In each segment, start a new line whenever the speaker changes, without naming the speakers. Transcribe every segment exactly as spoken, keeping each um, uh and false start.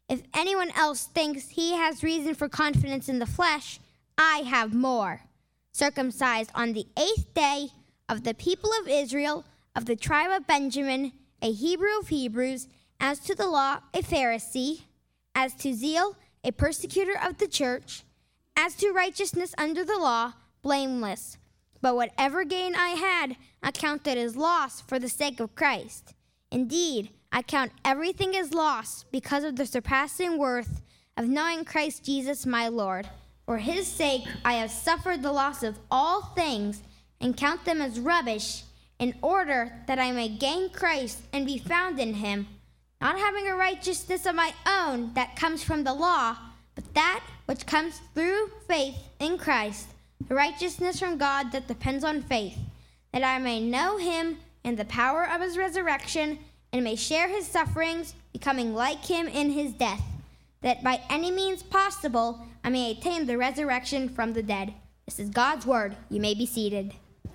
If anyone else thinks he has reason for confidence in the flesh, I have more. Circumcised on the eighth day, of the people of Israel, of the tribe of Benjamin, a Hebrew of Hebrews, as to the law, a Pharisee, as to zeal, a persecutor of the church, as to righteousness under the law, blameless. But whatever gain I had, I counted as loss for the sake of Christ. Indeed, I count everything as loss because of the surpassing worth of knowing Christ Jesus my Lord. For his sake I have suffered the loss of all things and count them as rubbish, in order that I may gain Christ and be found in him, not having a righteousness of my own that comes from the law, but that which comes through faith in Christ, the righteousness from God that depends on faith, that I may know him and the power of his resurrection, and may share his sufferings, becoming like him in his death, that by any means possible I may attain the resurrection from the dead. This is God's word. You may be seated.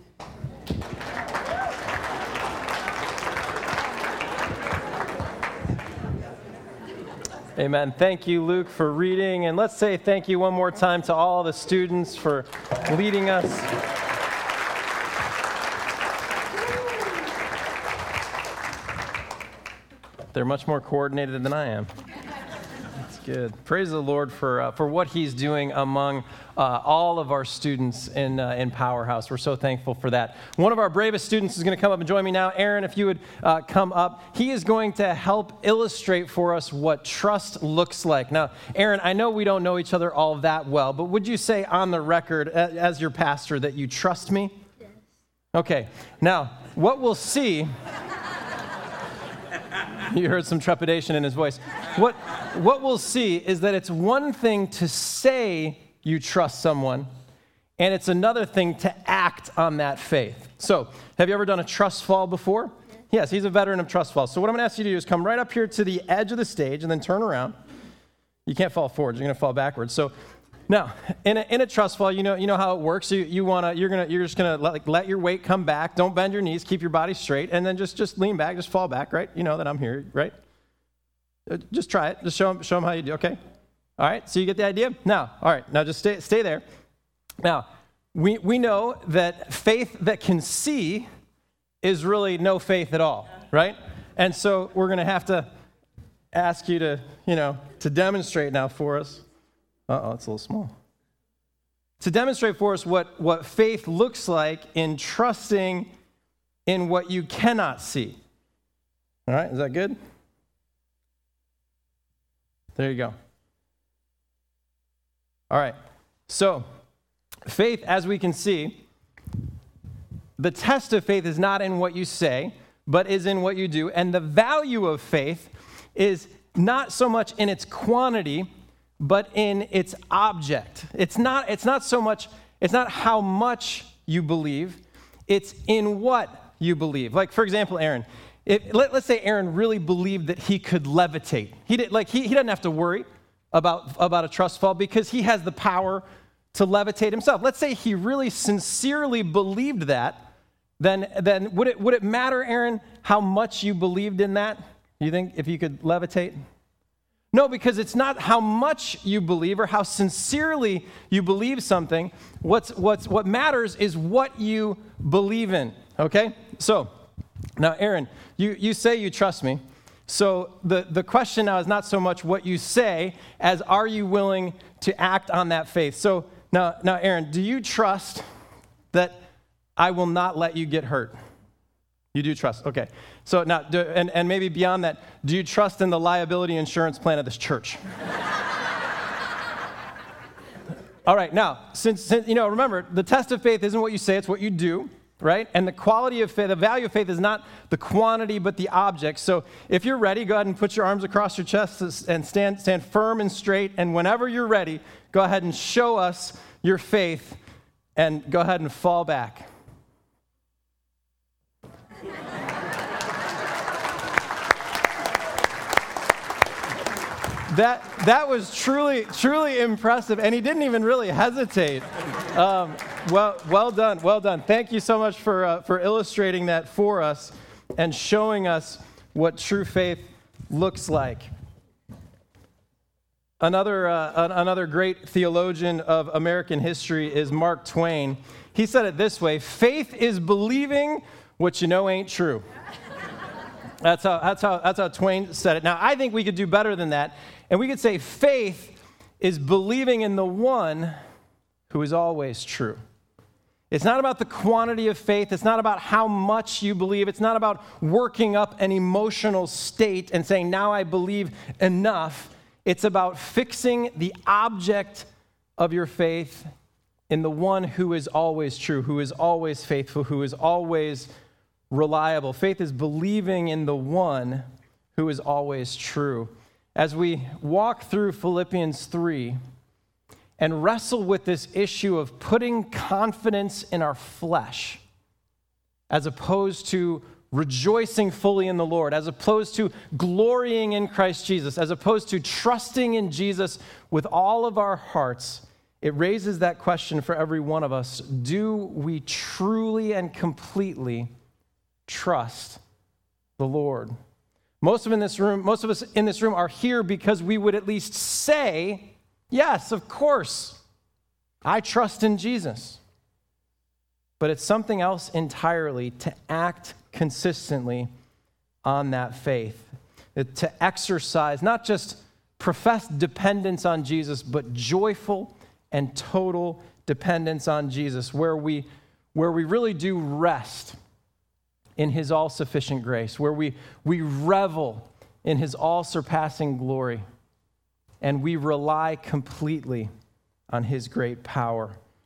Amen. Thank you, Luke, for reading. And let's say thank you one more time to all the students for leading us. They're much more coordinated than I am. That's good. Praise the Lord for uh, for what he's doing among uh, all of our students in uh, in Powerhouse. We're so thankful for that. One of our bravest students is going to come up and join me now. Aaron, if you would uh, come up. He is going to help illustrate for us what trust looks like. Now, Aaron, I know we don't know each other all that well, but would you say on the record as your pastor that you trust me?
Yes.
Okay. Now, what we'll see... You heard some trepidation in his voice. What what we'll see is that it's one thing to say you trust someone, and it's another thing to act on that faith. So, have you ever done a trust fall before? Yes, yes, he's a veteran of trust falls. So what I'm going to ask you to do is come right up here to the edge of the stage and then turn around. You can't fall forward. You're going to fall backwards. So now, in a, in a trust fall, you know you know how it works. You you want to you're gonna you're just gonna let, like, let your weight come back. Don't bend your knees. Keep your body straight, and then just just lean back. Just fall back. Right? You know that I'm here. Right? Uh, just try it. Just show them show them how you do. Okay. All right. So you get the idea. Now, all right. Now just stay stay there. Now we we know that faith that can see is really no faith at all. Right? And so we're gonna have to ask you to you know to demonstrate now for us. Uh-oh, it's a little small. To demonstrate for us what, what faith looks like in trusting in what you cannot see. All right, is that good? There you go. All right, so faith, as we can see, the test of faith is not in what you say, but is in what you do. And the value of faith is not so much in its quantity, but in its object. It's not, it's not so much, it's not how much you believe, it's in what you believe. Like, for example, Aaron, if, let, let's say Aaron really believed that he could levitate. He did, like he, he doesn't have to worry about, about a trust fall because he has the power to levitate himself. Let's say he really sincerely believed that, then, then would it, would it matter, Aaron, how much you believed in that? You think if you could levitate? No, because it's not how much you believe or how sincerely you believe something. What's, what's, what matters is what you believe in, okay? So, now, Aaron, you, you say you trust me. So the, the question now is not so much what you say as are you willing to act on that faith? So now, now Aaron, do you trust that I will not let you get hurt? You do trust, okay. So now, do, and, and maybe beyond that, do you trust in the liability insurance plan of this church? All right, now, since, since, you know, remember, the test of faith isn't what you say, it's what you do, right? And the quality of faith, the value of faith is not the quantity, but the object. So if you're ready, go ahead and put your arms across your chest and stand, stand firm and straight. And whenever you're ready, go ahead and show us your faith and go ahead and fall back. That that was truly, truly impressive, and he didn't even really hesitate. Um, well, well done, well done. Thank you so much for uh, for illustrating that for us and showing us what true faith looks like. Another, uh, another great theologian of American history is Mark Twain. He said it this way: faith is believing what you know ain't true. That's how, that's how, that's how Twain said it. Now, I think we could do better than that, and we could say faith is believing in the one who is always true. It's not about the quantity of faith. It's not about how much you believe. It's not about working up an emotional state and saying, now I believe enough. It's about fixing the object of your faith in the one who is always true, who is always faithful, who is always reliable. Faith is believing in the one who is always true. As we walk through Philippians three and wrestle with this issue of putting confidence in our flesh as opposed to rejoicing fully in the Lord, as opposed to glorying in Christ Jesus, as opposed to trusting in Jesus with all of our hearts, it raises that question for every one of us: do we truly and completely trust the Lord? Most of in this room, most of us in this room are here because we would at least say, yes, of course, I trust in Jesus. But it's something else entirely to act consistently on that faith, to exercise not just professed dependence on Jesus, but joyful and total dependence on Jesus, where we, where we really do rest in his all-sufficient grace, where we, we revel in his all-surpassing glory, and we rely completely on his great power.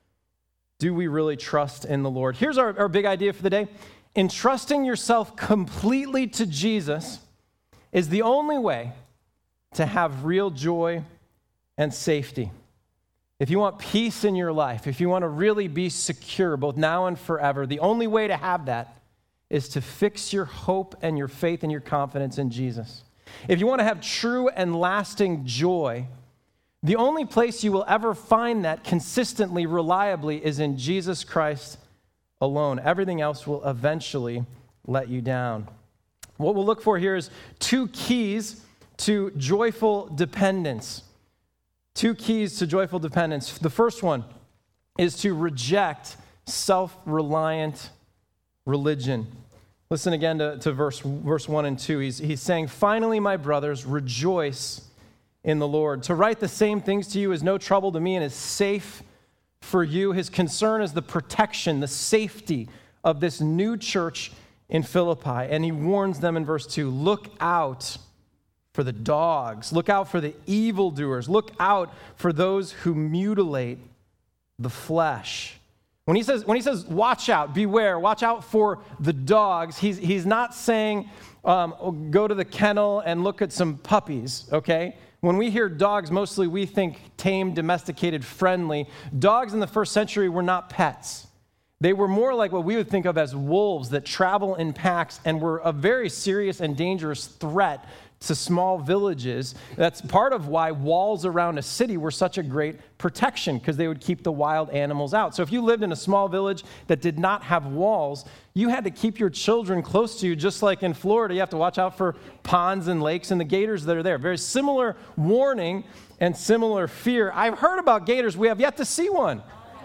Do we really trust in the Lord? Here's our, our big idea for the day. Entrusting yourself completely to Jesus is the only way to have real joy and safety. If you want peace in your life, if you want to really be secure both now and forever, the only way to have that is to fix your hope and your faith and your confidence in Jesus. If you want to have true and lasting joy, the only place you will ever find that consistently, reliably, is in Jesus Christ alone. Everything else will eventually let you down. What we'll look for here is two keys to joyful dependence. Two keys to joyful dependence. The first one is to reject self-reliant religion. Listen again to, to verse, verse one and two. He's, he's saying, finally, my brothers, rejoice in the Lord. To write the same things to you is no trouble to me and is safe for you. His concern is the protection, the safety of this new church in Philippi. And he warns them in verse two, look out for the dogs. Look out for the evildoers. Look out for those who mutilate the flesh. When he says, when he says, watch out, beware, watch out for the dogs, he's, he's not saying, um, go to the kennel and look at some puppies, okay? When we hear dogs, mostly we think tame, domesticated, friendly. Dogs in the first century were not pets. They were more like what we would think of as wolves that travel in packs and were a very serious and dangerous threat to small villages. That's part of why walls around a city were such a great protection, because they would keep the wild animals out. So if you lived in a small village that did not have walls, you had to keep your children close to you, just like in Florida. You have to watch out for ponds and lakes and the gators that are there. Very similar warning and similar fear. I've heard about gators. We have yet to see one.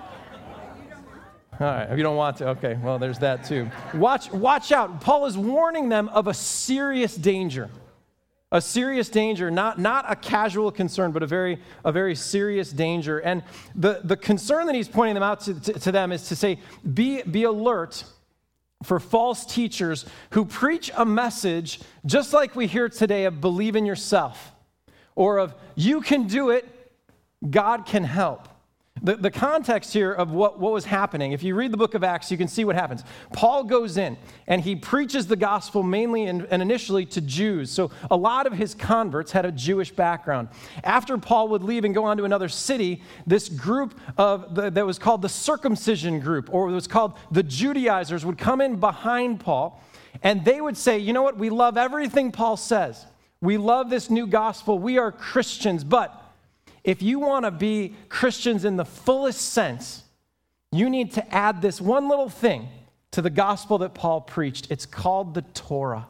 All right, if you don't want to, okay, well, there's that too. Watch, watch out. Paul is warning them of a serious danger. A serious danger, not, not a casual concern, but a very, a very serious danger. And the, the concern that he's pointing them out to, to, to them is to say, be, be alert for false teachers who preach a message just like we hear today of believe in yourself, or of you can do it, God can help. The, the context here of what, what was happening, if you read the book of Acts, you can see what happens. Paul goes in and he preaches the gospel mainly and, and initially to Jews. So a lot of his converts had a Jewish background. After Paul would leave and go on to another city, this group of the, that was called the circumcision group, or it was called the Judaizers, would come in behind Paul, and they would say, you know what, we love everything Paul says. We love this new gospel. We are Christians, but if you want to be Christians in the fullest sense, you need to add this one little thing to the gospel that Paul preached. It's called the Torah.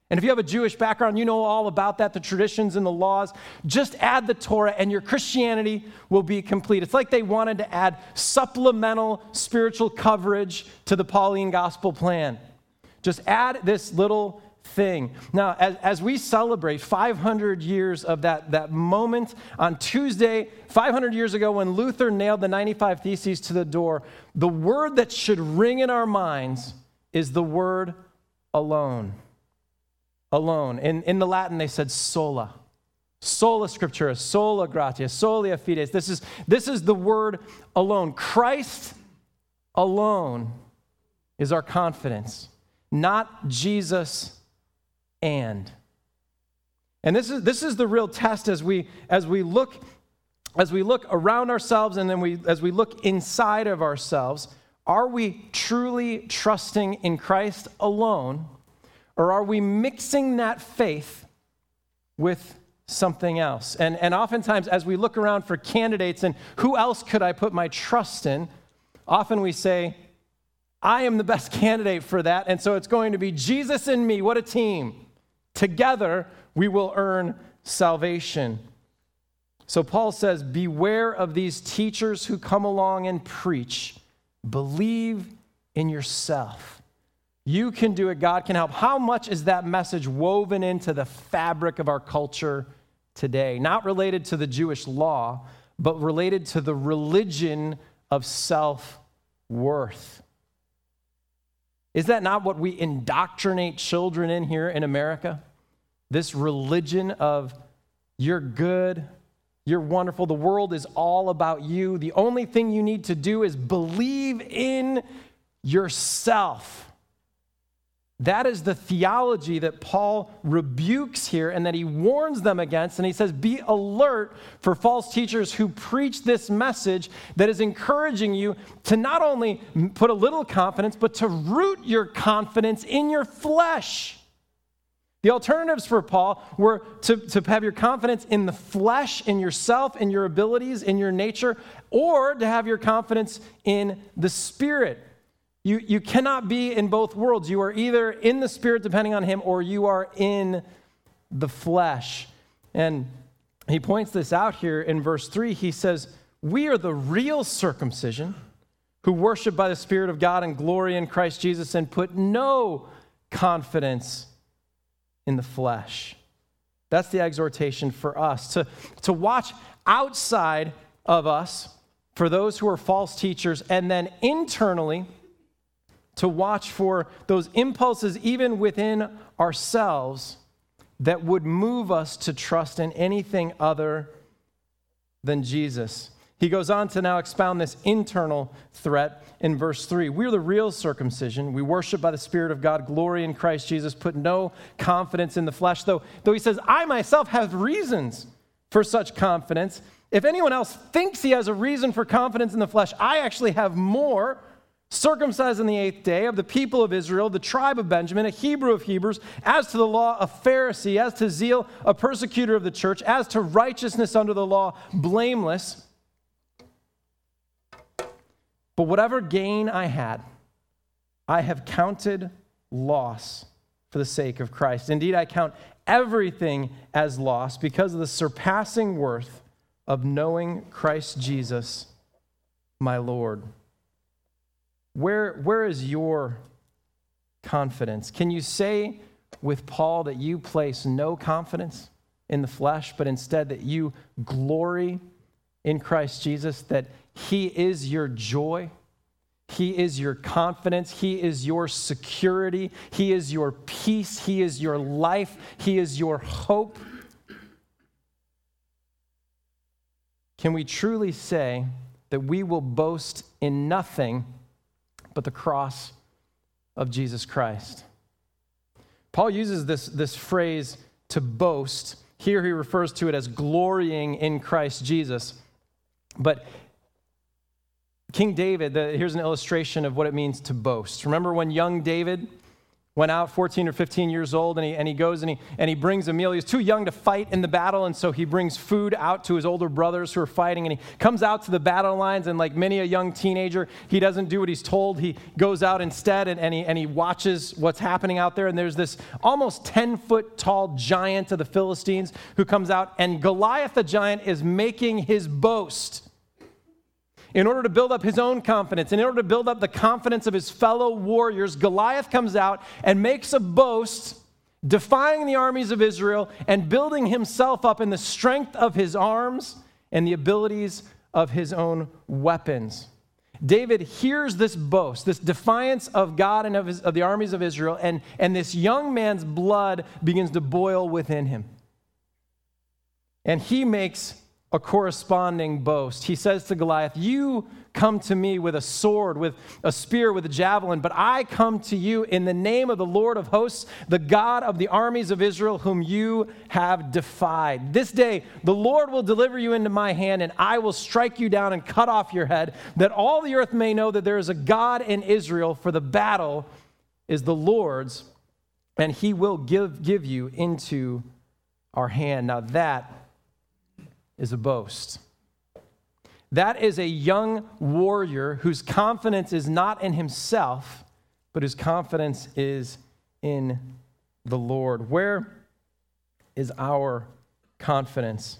And if you have a Jewish background, you know all about that, the traditions and the laws. Just add the Torah and your Christianity will be complete. It's like they wanted to add supplemental spiritual coverage to the Pauline gospel plan. Just add this little thing. Now, as, as we celebrate five hundred years of that, that moment on Tuesday, five hundred years ago when Luther nailed the ninety-five Theses to the door, the word that should ring in our minds is the word alone. Alone. In, in the Latin, they said sola. Sola scriptura, sola gratia, solia fides. This is, this is the word alone. Christ alone is our confidence, not Jesus and. And this is this is the real test as we as we look as we look around ourselves and then we as we look inside of ourselves. Are we truly trusting in Christ alone, or are we mixing that faith with something else? And and oftentimes as we look around for candidates and who else could I put my trust in, often we say, I am the best candidate for that, and so it's going to be Jesus and me. What a team. Together, we will earn salvation. So Paul says, beware of these teachers who come along and preach. Believe in yourself. You can do it. God can help. How much is that message woven into the fabric of our culture today? Not related to the Jewish law, but related to the religion of self-worth. Is that not what we indoctrinate children in here in America? This religion of you're good, you're wonderful, the world is all about you. The only thing you need to do is believe in yourself. That is the theology that Paul rebukes here and that he warns them against. And he says, be alert for false teachers who preach this message that is encouraging you to not only put a little confidence, but to root your confidence in your flesh. The alternatives for Paul were to, to have your confidence in the flesh, in yourself, in your abilities, in your nature, or to have your confidence in the Spirit. You, you cannot be in both worlds. You are either in the Spirit, depending on him, or you are in the flesh. And he points this out here in verse three. He says, we are the real circumcision who worship by the Spirit of God and glory in Christ Jesus and put no confidence in the flesh. That's the exhortation for us, to, to watch outside of us for those who are false teachers, and then internally to watch for those impulses even within ourselves that would move us to trust in anything other than Jesus. He goes on to now expound this internal threat in verse three. We're the real circumcision. We worship by the Spirit of God, glory in Christ Jesus, put no confidence in the flesh. Though, though he says, I myself have reasons for such confidence. If anyone else thinks he has a reason for confidence in the flesh, I actually have more. Circumcised on the eighth day, of the people of Israel, the tribe of Benjamin, a Hebrew of Hebrews, as to the law, a Pharisee, as to zeal, a persecutor of the church, as to righteousness under the law, blameless. But whatever gain I had, I have counted loss for the sake of Christ. Indeed, I count everything as loss because of the surpassing worth of knowing Christ Jesus, my Lord. Where, where is your confidence? Can you say with Paul that you place no confidence in the flesh, but instead that you glory in Christ Jesus, that he is your joy, he is your confidence, he is your security, he is your peace, he is your life, he is your hope? Can we truly say that we will boast in nothing but the cross of Jesus Christ? Paul uses this, this phrase to boast. Here he refers to it as glorying in Christ Jesus. But King David, the, here's an illustration of what it means to boast. Remember when young David went out fourteen or fifteen years old, and he, and he goes and he, and he brings a meal. He was too young to fight in the battle, and so he brings food out to his older brothers who are fighting, and he comes out to the battle lines, and like many a young teenager, he doesn't do what he's told. He goes out instead, and, and, he, and he watches what's happening out there, and there's this almost ten-foot tall giant of the Philistines who comes out, and Goliath the giant is making his boast in order to build up his own confidence, in order to build up the confidence of his fellow warriors. Goliath comes out and makes a boast, defying the armies of Israel and building himself up in the strength of his arms and the abilities of his own weapons. David hears this boast, this defiance of God and of, his, of the armies of Israel, and, and this young man's blood begins to boil within him. And he makes a corresponding boast. He says to Goliath, "You come to me with a sword, with a spear, with a javelin, but I come to you in the name of the Lord of hosts, the God of the armies of Israel, whom you have defied. This day the Lord will deliver you into my hand, and I will strike you down and cut off your head, that all the earth may know that there is a God in Israel, for the battle is the Lord's, and he will give, give you into our hand." Now that is a boast. That is a young warrior whose confidence is not in himself, but whose confidence is in the Lord. Where is our confidence?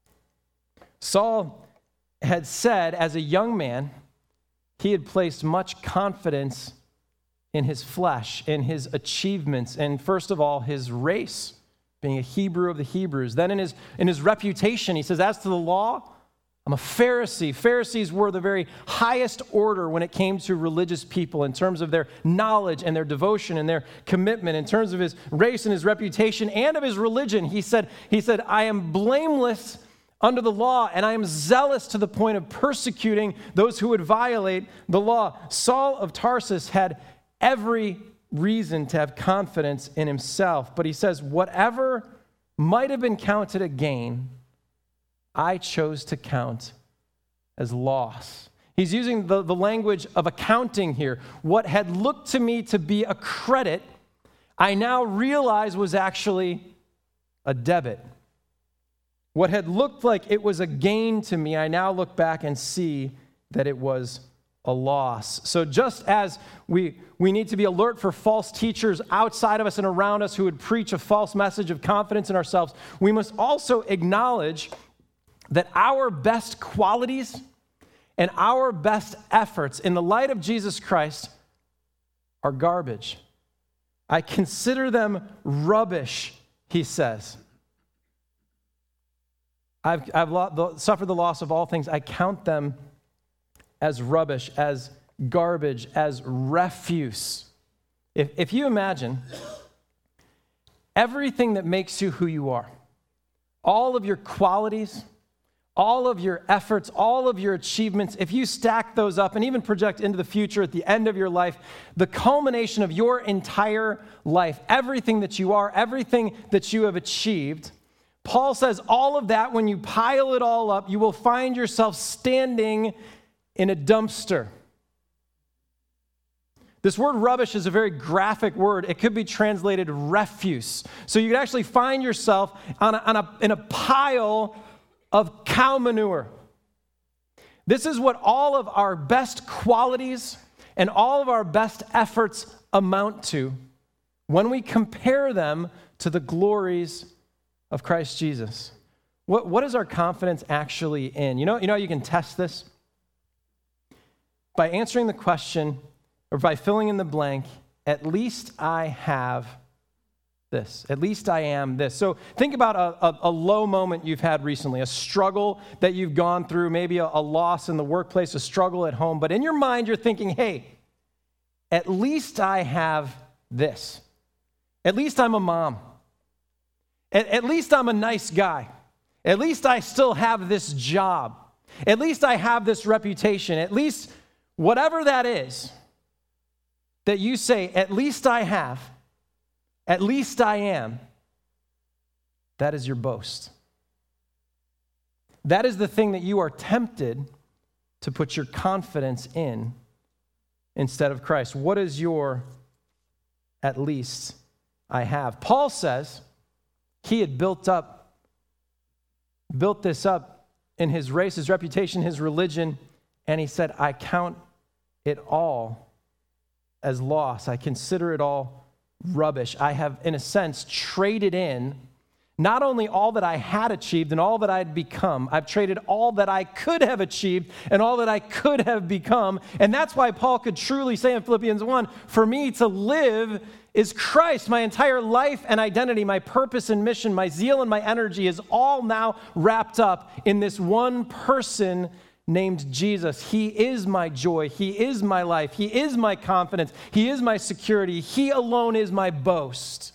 Saul had said, as a young man, he had placed much confidence in his flesh, in his achievements, and first of all, his race, being a Hebrew of the Hebrews. Then in his, in his reputation, he says, as to the law, I'm a Pharisee. Pharisees were the very highest order when it came to religious people in terms of their knowledge and their devotion and their commitment, in terms of his race and his reputation and of his religion. He said, he said, I am blameless under the law, and I am zealous to the point of persecuting those who would violate the law. Saul of Tarsus had every reason to have confidence in himself, but he says, whatever might have been counted a gain, I chose to count as loss. He's using the, the language of accounting here. What had looked to me to be a credit, I now realize was actually a debit. What had looked like it was a gain to me, I now look back and see that it was a loss. So just as we, we need to be alert for false teachers outside of us and around us who would preach a false message of confidence in ourselves, we must also acknowledge that our best qualities and our best efforts in the light of Jesus Christ are garbage. I consider them rubbish, he says. I've, I've lo- suffered the loss of all things. I count them as rubbish, as garbage, as refuse. If, if you imagine everything that makes you who you are, all of your qualities, all of your efforts, all of your achievements, if you stack those up and even project into the future at the end of your life, the culmination of your entire life, everything that you are, everything that you have achieved, Paul says all of that, when you pile it all up, you will find yourself standing in a dumpster. This word rubbish is a very graphic word. It could be translated refuse. So you could actually find yourself on a, on a, in a pile of cow manure. This is what all of our best qualities and all of our best efforts amount to when we compare them to the glories of Christ Jesus. What, what is our confidence actually in? You know, you know how you can test this? By answering the question, or by filling in the blank, at least I have this. At least I am this. So think about a, a, a low moment you've had recently, a struggle that you've gone through, maybe a, a loss in the workplace, a struggle at home. But in your mind, you're thinking, hey, at least I have this. At least I'm a mom. At, at least I'm a nice guy. At least I still have this job. At least I have this reputation. At least whatever that is that you say, at least I have, at least I am, that is your boast. That is the thing that you are tempted to put your confidence in instead of Christ. What is your at least I have. Paul says he had built up, built this up in his race, his reputation, his religion, and he said, I count it all as loss. I consider it all rubbish. I have, in a sense, traded in not only all that I had achieved and all that I had become, I've traded all that I could have achieved and all that I could have become. And that's why Paul could truly say in Philippians one, for me to live is Christ. My entire life and identity, my purpose and mission, my zeal and my energy is all now wrapped up in this one person named Jesus. He is my joy. He is my life. He is my confidence. He is my security. He alone is my boast.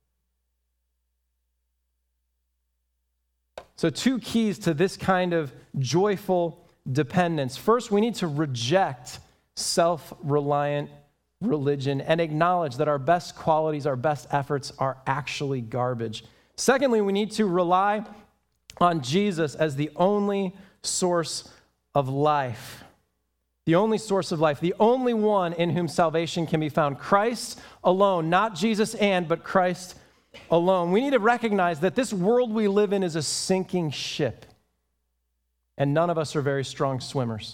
So two keys to this kind of joyful dependence. First, we need to reject self-reliant religion and acknowledge that our best qualities, our best efforts are actually garbage. Secondly, we need to rely on Jesus as the only source of life. The only source of life, the only one in whom salvation can be found. Christ alone, not Jesus and, but Christ alone. We need to recognize that this world we live in is a sinking ship, and none of us are very strong swimmers.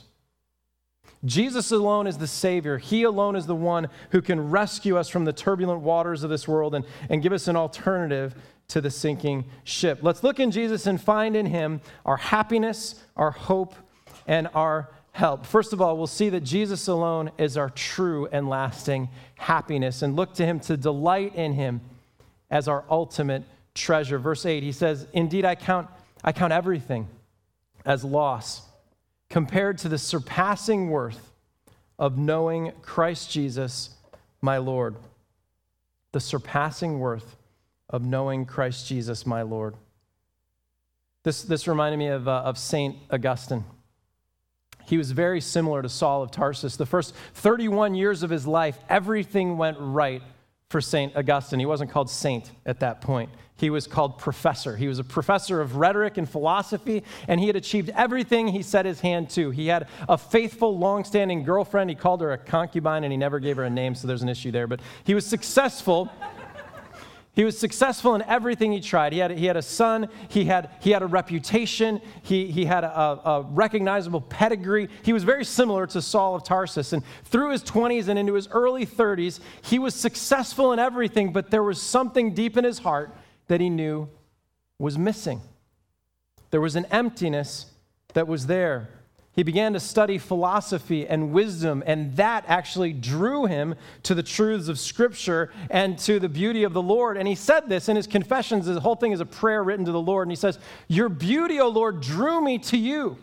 Jesus alone is the Savior. He alone is the one who can rescue us from the turbulent waters of this world and, and give us an alternative to the sinking ship. Let's look in Jesus and find in him our happiness, our hope, and our help. First of all, we'll see that Jesus alone is our true and lasting happiness, and look to him to delight in him as our ultimate treasure. Verse eight, he says, indeed, I count, I count everything as loss compared to the surpassing worth of knowing Christ Jesus, my Lord. The surpassing worth of knowing Christ Jesus, my Lord. This, this reminded me of, uh, of Saint Augustine. He was very similar to Saul of Tarsus. The first thirty-one years of his life, everything went right for Saint Augustine. He wasn't called saint at that point. He was called professor. He was a professor of rhetoric and philosophy, and he had achieved everything he set his hand to. He had a faithful, long-standing girlfriend. He called her a concubine, and he never gave her a name, so there's an issue there. But he was successful. He was successful in everything he tried. He had, he had a son. He had, he had a reputation. He, he had a, a recognizable pedigree. He was very similar to Saul of Tarsus. And through his twenties and into his early thirties, he was successful in everything, but there was something deep in his heart that he knew was missing. There was an emptiness that was there. He began to study philosophy and wisdom, and that actually drew him to the truths of Scripture and to the beauty of the Lord. And he said this in his Confessions. The whole thing is a prayer written to the Lord. And he says, your beauty, O Lord, drew me to you.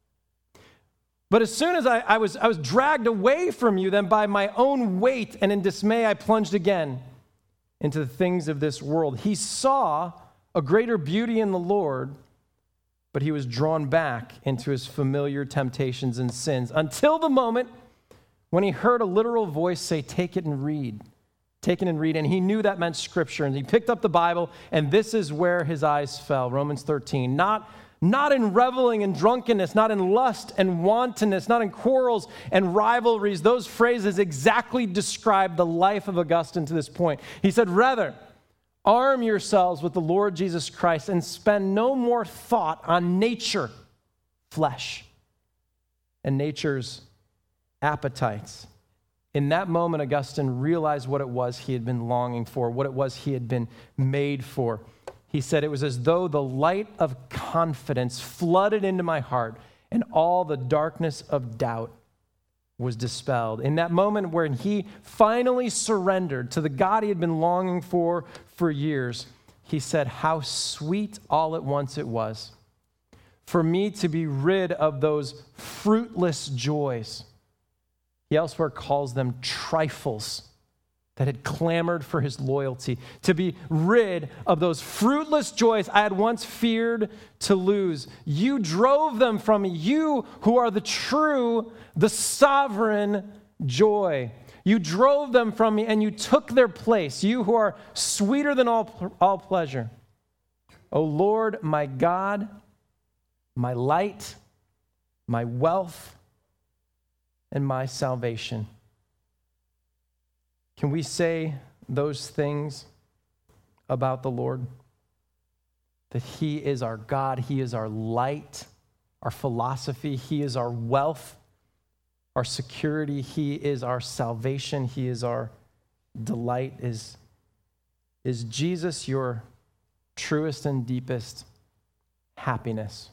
But as soon as I, I, was, I was dragged away from you, then by my own weight and in dismay, I plunged again into the things of this world. He saw a greater beauty in the Lord, but he was drawn back into his familiar temptations and sins until the moment when he heard a literal voice say, take it and read. Take it and read. And he knew that meant Scripture. And he picked up the Bible, and this is where his eyes fell. Romans thirteen. Not, not in reveling and drunkenness, not in lust and wantonness, not in quarrels and rivalries. Those phrases exactly describe the life of Augustine to this point. He said, rather, arm yourselves with the Lord Jesus Christ and spend no more thought on nature, flesh, and nature's appetites. In that moment, Augustine realized what it was he had been longing for, what it was he had been made for. He said, it was as though the light of confidence flooded into my heart and all the darkness of doubt was dispelled. In that moment when he finally surrendered to the God he had been longing for for years, he said, how sweet all at once it was for me to be rid of those fruitless joys. He elsewhere calls them trifles that had clamored for his loyalty, to be rid of those fruitless joys I had once feared to lose. You drove them from me, you who are the true, the sovereign joy. You drove them from me and you took their place, you who are sweeter than all, all pleasure. O Lord, my God, my light, my wealth, and my salvation. Can we say those things about the Lord? That he is our God, he is our light, our philosophy, he is our wealth, our security, he is our salvation, he is our delight. Is, is Jesus your truest and deepest happiness?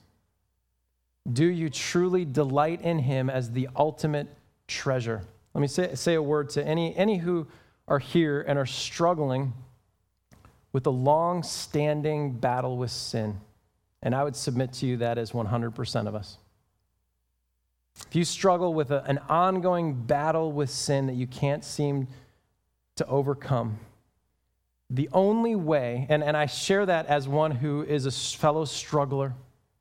Do you truly delight in him as the ultimate treasure? Let me say, say a word to any, any who are here and are struggling with a long-standing battle with sin. And I would submit to you that is one hundred percent of us. If you struggle with a, an ongoing battle with sin that you can't seem to overcome, the only way, and, and I share that as one who is a fellow struggler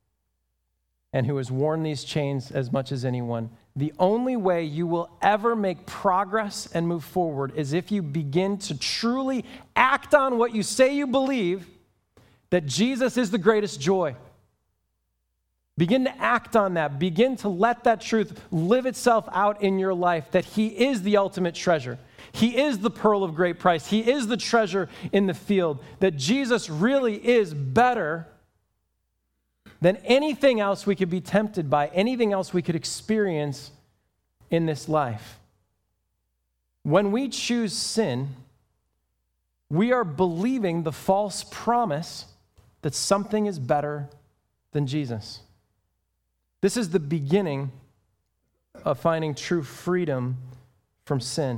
and who has worn these chains as much as anyone, the only way you will ever make progress and move forward is if you begin to truly act on what you say you believe, that Jesus is the greatest joy. Begin to act on that. Begin to let that truth live itself out in your life, that he is the ultimate treasure. He is the pearl of great price. He is the treasure in the field, that Jesus really is better than anything else we could be tempted by, anything else we could experience in this life. When we choose sin, we are believing the false promise that something is better than Jesus. This is the beginning of finding true freedom from sin.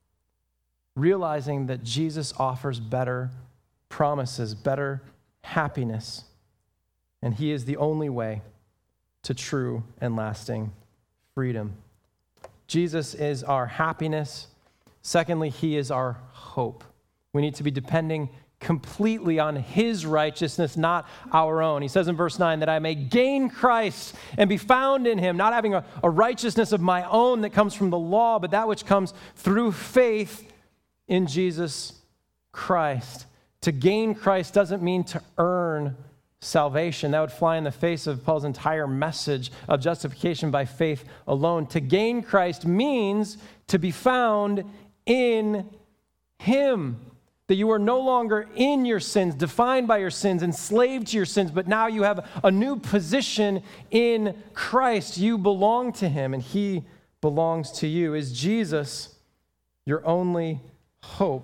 Realizing that Jesus offers better promises, better happiness, and he is the only way to true and lasting freedom. Jesus is our happiness. Secondly, he is our hope. We need to be depending completely on his righteousness, not our own. He says in verse nine that I may gain Christ and be found in him, not having a, a righteousness of my own that comes from the law, but that which comes through faith in Jesus Christ. To gain Christ doesn't mean to earn salvation. That would fly in the face of Paul's entire message of justification by faith alone. To gain Christ means to be found in him. That you are no longer in your sins, defined by your sins, enslaved to your sins, but now you have a new position in Christ. You belong to him, and he belongs to you. Is Jesus your only hope?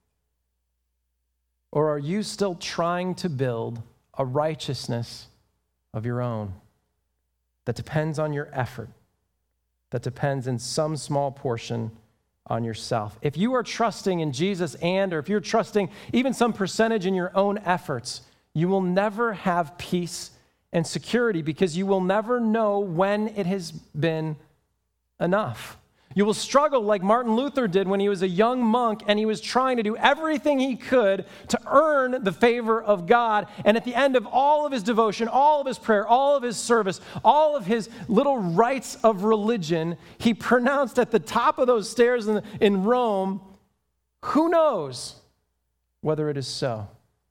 Or are you still trying to build a righteousness of your own that depends on your effort, that depends in some small portion on yourself? If you are trusting in Jesus and, or if you're trusting even some percentage in your own efforts, you will never have peace and security because you will never know when it has been enough. You will struggle like Martin Luther did when he was a young monk and he was trying to do everything he could to earn the favor of God. And at the end of all of his devotion, all of his prayer, all of his service, all of his little rites of religion, he pronounced at the top of those stairs in, in Rome, who knows whether it is so?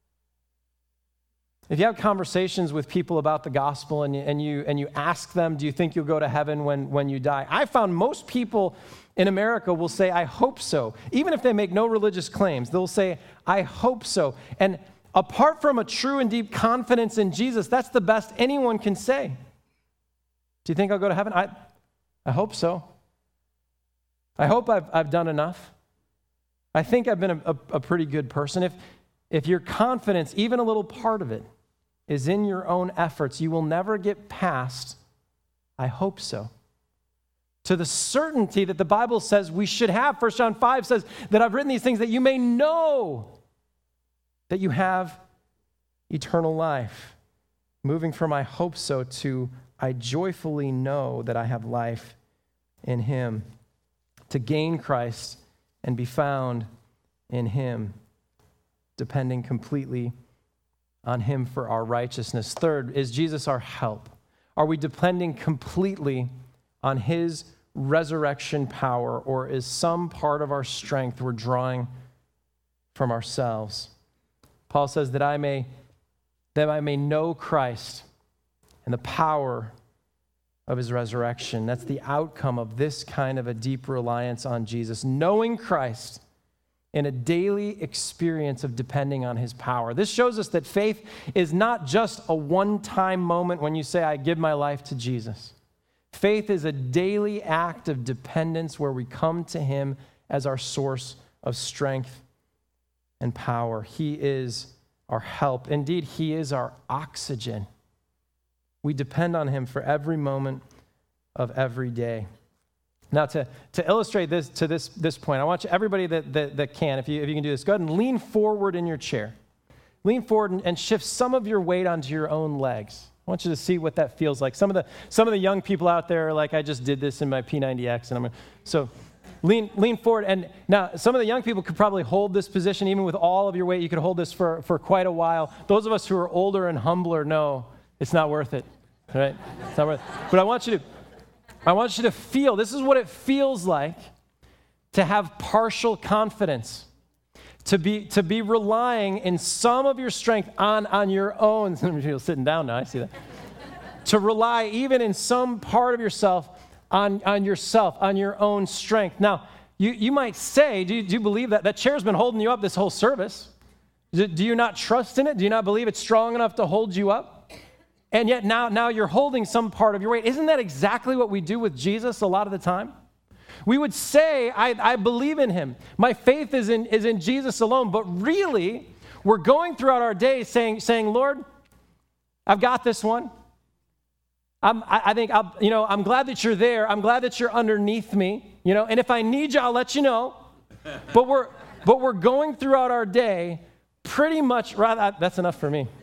If you have conversations with people about the gospel and you, and you and you ask them, do you think you'll go to heaven when, when you die? I found most people in America will say, I hope so. Even if they make no religious claims, they'll say, I hope so. And apart from a true and deep confidence in Jesus, that's the best anyone can say. Do you think I'll go to heaven? I, I hope so. I hope I've, I've done enough. I think I've been a, a, a pretty good person. If, if your confidence, even a little part of it, is in your own efforts, you will never get past, I hope so, to the certainty that the Bible says we should have. First John five says that I've written these things that you may know that you have eternal life. Moving from I hope so to I joyfully know that I have life in him. To gain Christ and be found in him, depending completely on him for our righteousness. Third, is Jesus our help? Are we depending completely on his resurrection power, or is some part of our strength we're drawing from ourselves? Paul says that I may, that I may know Christ and the power of his resurrection. That's the outcome of this kind of a deep reliance on Jesus. Knowing Christ in a daily experience of depending on his power. This shows us that faith is not just a one-time moment when you say, I give my life to Jesus. Faith is a daily act of dependence where we come to him as our source of strength and power. He is our help. Indeed, he is our oxygen. We depend on him for every moment of every day. Now, to, to illustrate this to this, this point, I want you, everybody that, that, that can, if you, if you can do this, go ahead and lean forward in your chair. Lean forward and, and shift some of your weight onto your own legs. I want you to see what that feels like. Some of the some of the young people out there are like, I just did this in my P ninety X, and I'm gonna, so lean lean forward. And now, some of the young people could probably hold this position even with all of your weight. You could hold this for, for quite a while. Those of us who are older and humbler know it's not worth it, right? It's not worth it. But I want you to. I want you to feel, this is what it feels like to have partial confidence, to be to be relying in some of your strength on, on your own. Some of you are sitting down now, I see that. To rely even in some part of yourself on, on yourself, on your own strength. Now, you, you might say, do you, do you believe that? That chair's been holding you up this whole service. Do, do you not trust in it? Do you not believe it's strong enough to hold you up? And yet now, now you're holding some part of your weight. Isn't that exactly what we do with Jesus a lot of the time? We would say, I, I believe in him. My faith is in, is in Jesus alone. But really, we're going throughout our days saying, saying Lord, I've got this one. I'm, I, I think, I'll, you know, I'm glad that you're there. I'm glad that you're underneath me. You know, and if I need you, I'll let you know. But we're, but we're going throughout our day pretty much, rather, that's enough for me.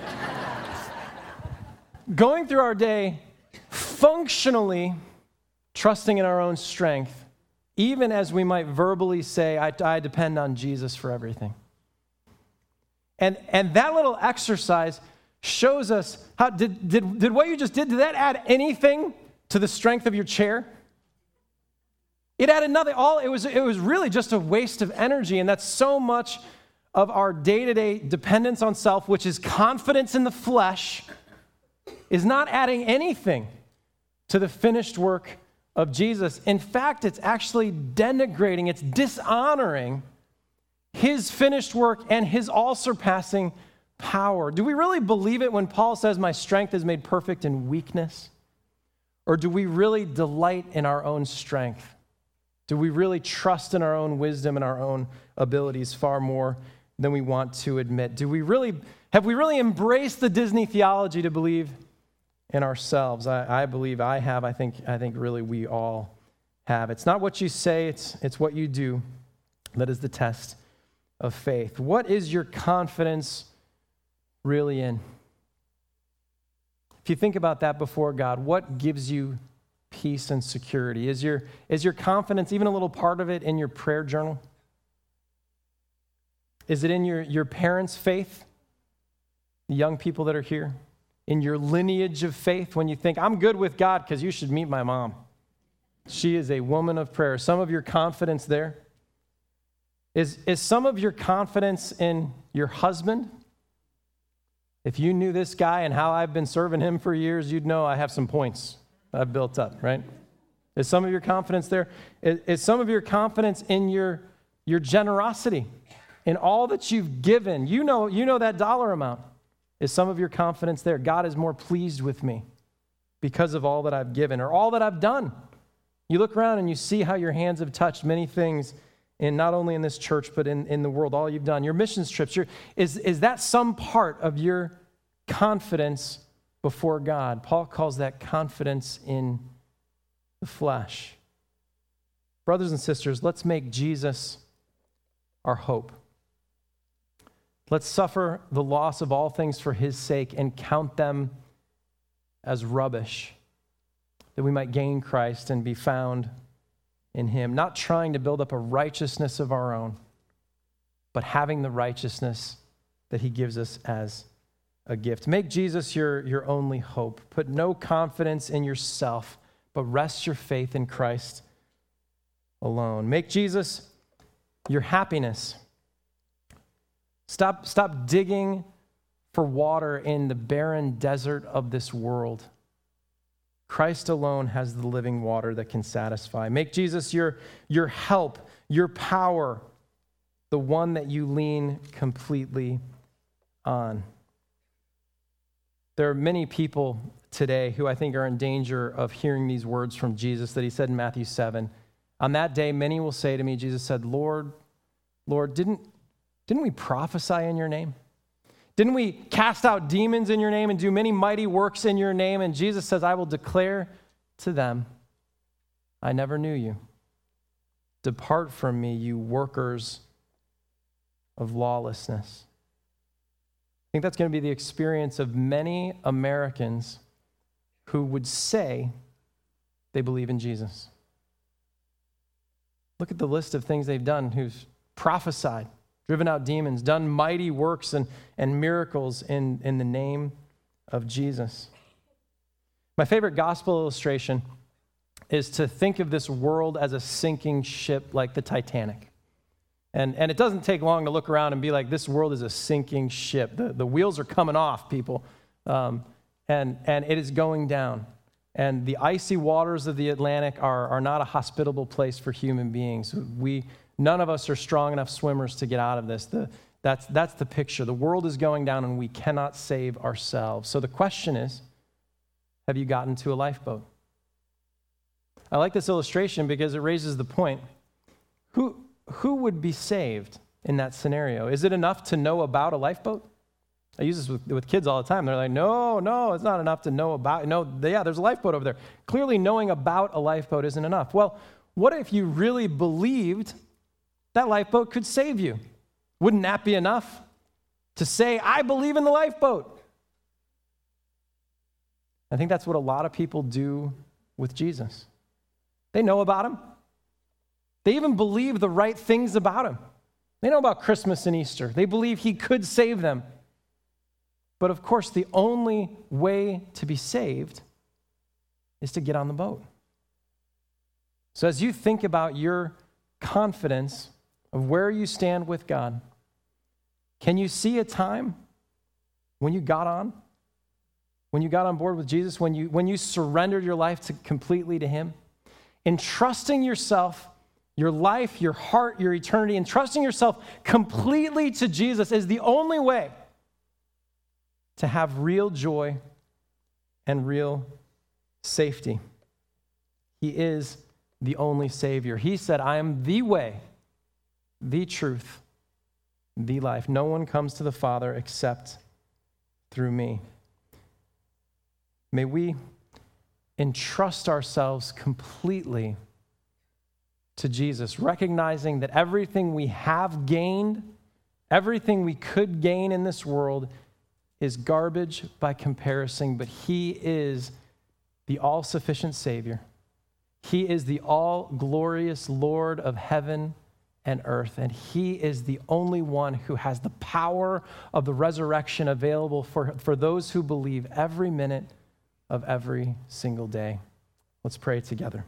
Going through our day functionally trusting in our own strength, even as we might verbally say, I, I depend on Jesus for everything. And, and that little exercise shows us, how did, did, did what you just did, did that add anything to the strength of your chair? It added nothing. All it was, it was really just a waste of energy, and that's so much of our day-to-day dependence on self, which is confidence in the flesh, is not adding anything to the finished work of Jesus. In fact, it's actually denigrating, it's dishonoring his finished work and his all-surpassing power. Do we really believe it when Paul says, my strength is made perfect in weakness? Or do we really delight in our own strength? Do we really trust in our own wisdom and our own abilities far more than we want to admit? Do we really, have we really embraced the Disney theology to believe in ourselves? I, I believe I have. I think I think really we all have. It's not what you say, it's it's what you do that is the test of faith. What is your confidence really in? If you think about that before God, what gives you peace and security? Is your is your confidence, even a little part of it, in your prayer journal? Is it in your, your parents' faith? The young people that are here? In your lineage of faith, when you think, I'm good with God because you should meet my mom. She is a woman of prayer. Some of your confidence there? Is, is some of your confidence in your husband? If you knew this guy and how I've been serving him for years, you'd know I have some points I've built up, right? Is some of your confidence there? Is, is some of your confidence in your, your generosity, in all that you've given? You know, you know that dollar amount. Is some of your confidence there? God is more pleased with me because of all that I've given or all that I've done. You look around and you see how your hands have touched many things, in not only in this church, but in, in the world, all you've done. Your missions trips, your, is, is that some part of your confidence before God? Paul calls that confidence in the flesh. Brothers and sisters, let's make Jesus our hope. Let's suffer the loss of all things for his sake and count them as rubbish, that we might gain Christ and be found in him, not trying to build up a righteousness of our own, but having the righteousness that he gives us as a gift. Make Jesus your, your only hope. Put no confidence in yourself, but rest your faith in Christ alone. Make Jesus your happiness. Stop, stop digging for water in the barren desert of this world. Christ alone has the living water that can satisfy. Make Jesus your, your help, your power. the one that you lean completely on. There are many people today who I think are in danger of hearing these words from Jesus that he said in Matthew seven. On that day, many will say to me, Jesus said, Lord, Lord, didn't, didn't we prophesy in your name? Didn't we cast out demons in your name and do many mighty works in your name? And Jesus says, I will declare to them, I never knew you. Depart from me, you workers of lawlessness. I think that's going to be the experience of many Americans who would say they believe in Jesus. Look at the list of things they've done, who've prophesied, driven out demons, done mighty works and, and miracles in, in the name of Jesus. My favorite gospel illustration is to think of this world as a sinking ship like the Titanic. And, and it doesn't take long to look around and be like, this world is a sinking ship. The, the wheels are coming off, people. Um, and, and it is going down. And the icy waters of the Atlantic are, are not a hospitable place for human beings. We, none of us are strong enough swimmers to get out of this. The, that's, that's the picture. The world is going down and we cannot save ourselves. So the question is, have you gotten to a lifeboat? I like this illustration because it raises the point. Who, who would be saved in that scenario? Is it enough to know about a lifeboat? I use this with, with kids all the time. They're like, no, no, it's not enough to know about. No, yeah, there's a lifeboat over there. Clearly knowing about a lifeboat isn't enough. Well, what if you really believed that lifeboat could save you? Wouldn't that be enough to say, I believe in the lifeboat? I think that's what a lot of people do with Jesus. They know about him. They even believe the right things about him. They know about Christmas and Easter. They believe he could save them. But of course, the only way to be saved is to get on the boat. So as you think about your confidence of where you stand with God, can you see a time when you got on? When you got on board with Jesus? When you, when you surrendered your life to, completely to him? Entrusting yourself, your life, your heart, your eternity, entrusting yourself completely to Jesus is the only way to have real joy and real safety. He is the only Savior. He said, I am the way, the truth, the life. No one comes to the Father except through me. May we entrust ourselves completely to Jesus, recognizing that everything we have gained, everything we could gain in this world is garbage by comparison, but he is the all-sufficient Savior. He is the all-glorious Lord of heaven and earth, and he is the only one who has the power of the resurrection available for, for those who believe every minute of every single day. Let's pray together.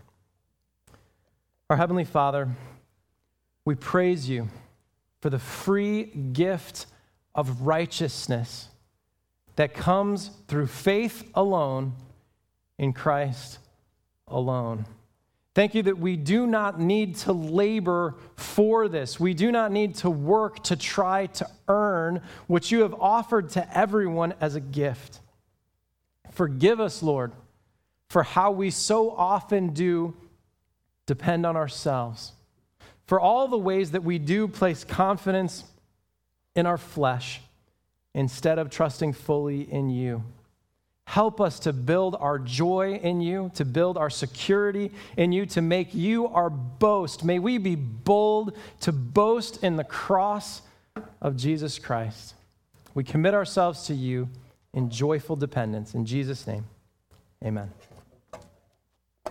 Our Heavenly Father, we praise you for the free gift of righteousness that comes through faith alone in Christ alone. Thank you that we do not need to labor for this. We do not need to work to try to earn what you have offered to everyone as a gift. Forgive us, Lord, for how we so often do depend on ourselves, for all the ways that we do place confidence in our flesh instead of trusting fully in you. Help us to build our joy in you, to build our security in you, to make you our boast. May we be bold to boast in the cross of Jesus Christ. We commit ourselves to you in joyful dependence. In Jesus' name, amen.